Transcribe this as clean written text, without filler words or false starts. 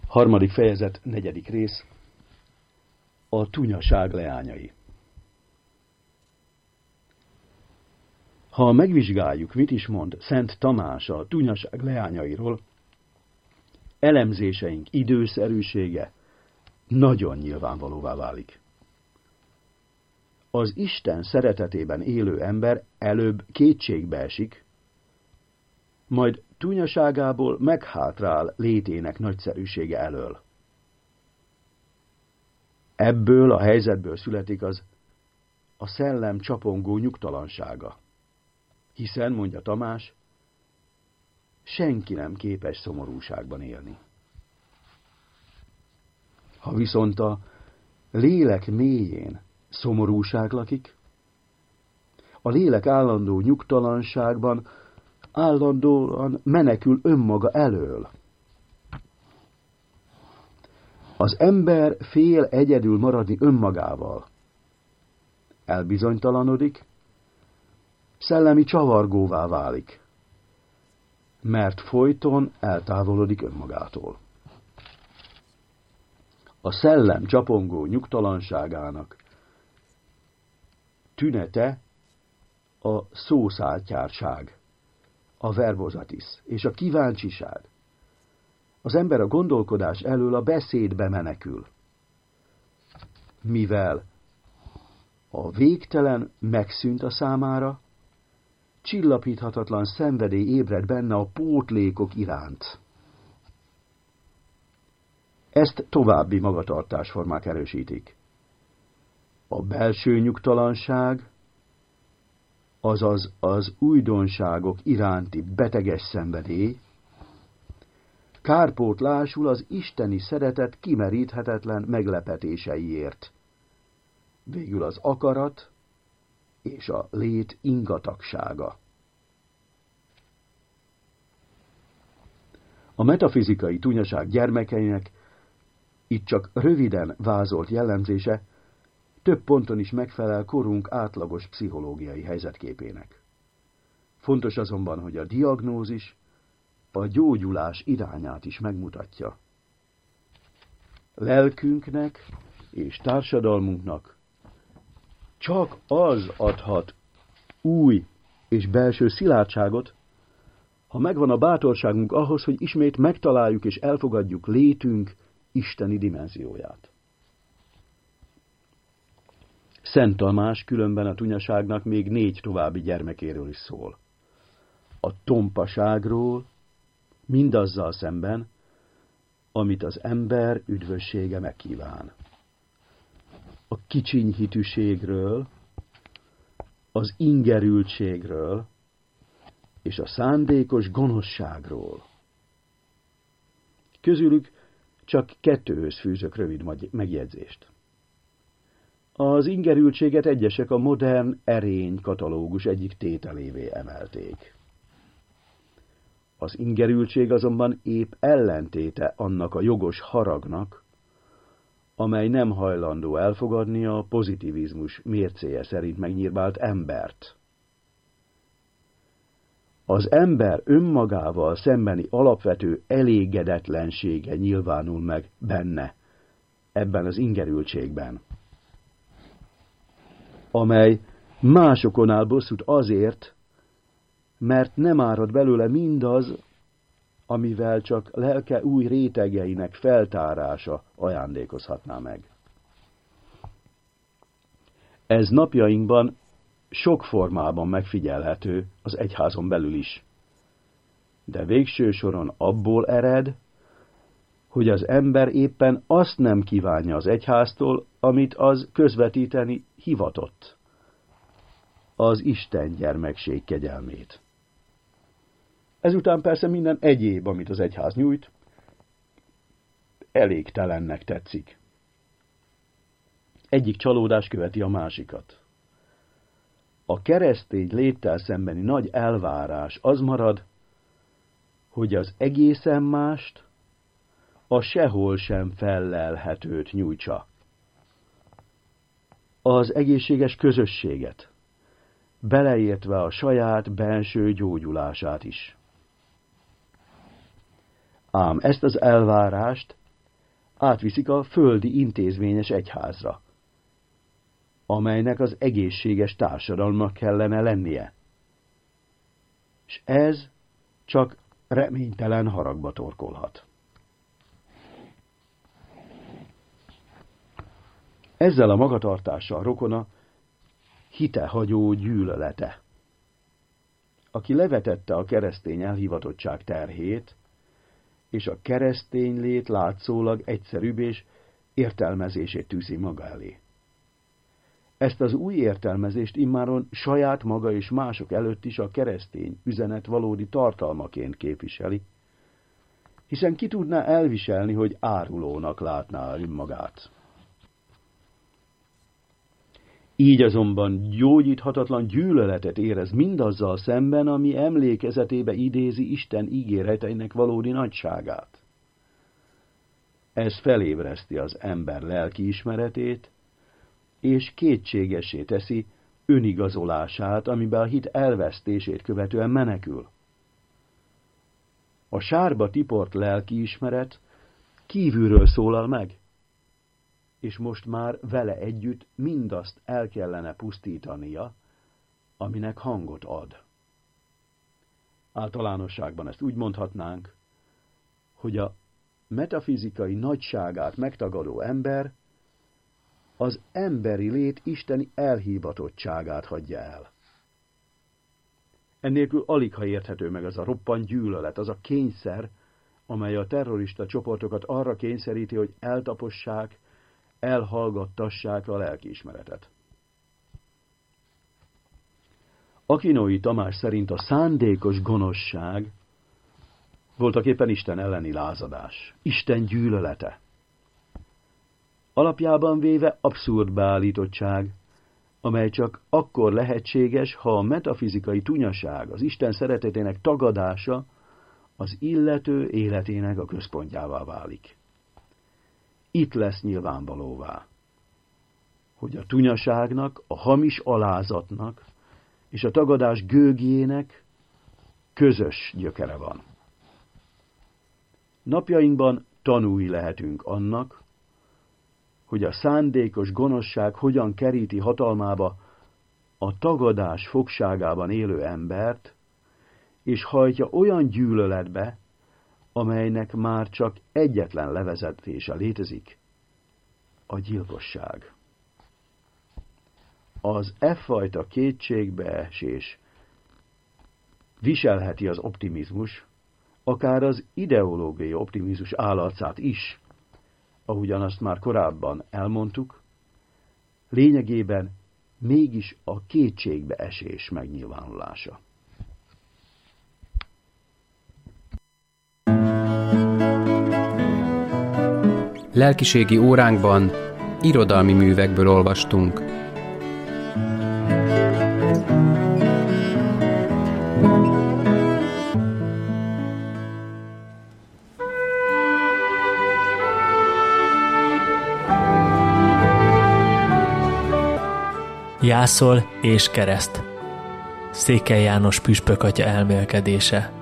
Harmadik fejezet, 4. rész. A tunyaság leányai. Ha megvizsgáljuk, mit is mond Szent Tamás a tunyaság leányairól, elemzéseink időszerűsége nagyon nyilvánvalóvá válik. Az Isten szeretetében élő ember előbb kétségbe esik, majd tunyaságából meghátrál létének nagyszerűsége elől. Ebből a helyzetből születik a szellem csapongó nyugtalansága. Hiszen, mondja Tamás, senki nem képes szomorúságban élni. Ha viszont a lélek mélyén szomorúság lakik, a lélek állandó nyugtalanságban állandóan menekül önmaga elől. Az ember fél egyedül maradni önmagával. Elbizonytalanodik, szellemi csavargóvá válik, mert folyton eltávolodik önmagától. A szellem csapongó nyugtalanságának tünete a szószáltyárság, a verbozatis és a kíváncsiság. Az ember a gondolkodás elől a beszédbe menekül. Mivel a végtelen megszűnt a számára, csillapíthatatlan szenvedély ébred benne a pótlékok iránt. Ezt további magatartásformák erősítik. A belső nyugtalanság, azaz az újdonságok iránti beteges szenvedély, kárpótlásul az isteni szeretet kimeríthetetlen meglepetéseiért. Végül az akarat és a lét ingatagsága. A metafizikai tunyaság gyermekeinek itt csak röviden vázolt jellemzése több ponton is megfelel korunk átlagos pszichológiai helyzetképének. Fontos azonban, hogy a diagnózis a gyógyulás irányát is megmutatja. Lelkünknek és társadalmunknak csak az adhat új és belső szilárdságot, ha megvan a bátorságunk ahhoz, hogy ismét megtaláljuk és elfogadjuk létünk isteni dimenzióját. Szent Tamás különben a tunyaságnak még 4 további gyermekéről is szól. A tompaságról, mindazzal szemben, amit az ember üdvössége megkíván. A kicsinyhitűségről, az ingerültségről és a szándékos gonoszságról. Közülük csak 2-höz fűzök rövid megjegyzést. Az ingerültséget egyesek a modern erény katalógus egyik tételévé emelték. Az ingerültség azonban épp ellentéte annak a jogos haragnak, amely nem hajlandó elfogadni a pozitivizmus mércéje szerint megnyírbált embert. Az ember önmagával szembeni alapvető elégedetlensége nyilvánul meg benne, ebben az ingerültségben, amely másokon áll bosszút azért, mert nem árad belőle mindaz, amivel csak lelke új rétegeinek feltárása ajándékozhatná meg. Ez napjainkban sok formában megfigyelhető az egyházon belül is, de végső soron abból ered, hogy az ember éppen azt nem kívánja az egyháztól, amit az közvetíteni hivatott, az Isten gyermekség kegyelmét. Ezután persze minden egyéb, amit az egyház nyújt, elégtelennek tetszik. Egyik csalódás követi a másikat. A keresztény léttel szembeni nagy elvárás az marad, hogy az egészen mást, a sehol sem fellelhetőt nyújtsa. Az egészséges közösséget, beleértve a saját benső gyógyulását is. Ám ezt az elvárást átviszik a földi intézményes egyházra, amelynek az egészséges társadalomnak kellene lennie. És ez csak reménytelen haragba torkolhat. Ezzel a magatartással rokona hitehagyó gyűlölete, aki levetette a keresztény elhivatottság terhét, és a keresztény lét látszólag egyszerűbb és értelmezését tűzi maga elé. Ezt az új értelmezést immáron saját maga és mások előtt is a keresztény üzenet valódi tartalmaként képviseli, hiszen ki tudná elviselni, hogy árulónak látná önmagát. Így azonban gyógyíthatatlan gyűlöletet érez mindazzal szemben, ami emlékezetébe idézi Isten ígéreteinek valódi nagyságát. Ez felébreszti az ember lelkiismeretét, és kétségessé teszi önigazolását, amiben a hit elvesztését követően menekül. A sárba tiport lelkiismeret kívülről szólal meg, és most már vele együtt mindazt el kellene pusztítania, aminek hangot ad. Általánosságban ezt úgy mondhatnánk, hogy a metafizikai nagyságát megtagadó ember az emberi lét isteni elhivatottságát hagyja el. Ennélkül aligha érthető meg az a roppant gyűlölet, az a kényszer, amely a terrorista csoportokat arra kényszeríti, hogy eltapossák, elhallgattassák a lelkiismeretet. Akinói Tamás szerint a szándékos gonoszság voltaképpen Isten elleni lázadás, Isten gyűlölete. Alapjában véve abszurd beállítottság, amely csak akkor lehetséges, ha a metafizikai tunyaság, az Isten szeretetének tagadása az illető életének a központjává válik. Itt lesz nyilvánvalóvá, hogy a tunyaságnak, a hamis alázatnak és a tagadás gőgjének közös gyökere van. Napjainkban tanúi lehetünk annak, hogy a szándékos gonoszság hogyan keríti hatalmába a tagadás fogságában élő embert, és hajtja olyan gyűlöletbe, amelynek már csak egyetlen levezetése létezik, a gyilkosság. Az fajta kétségbeesés viselheti az optimizmus, akár az ideológiai optimizmus állarcát is, ahogyan azt már korábban elmondtuk, lényegében mégis a kétségbeesés megnyilvánulása. Lelkiségi óránkban irodalmi művekből olvastunk. Jászol és kereszt. Székely János püspök atya elmélkedése.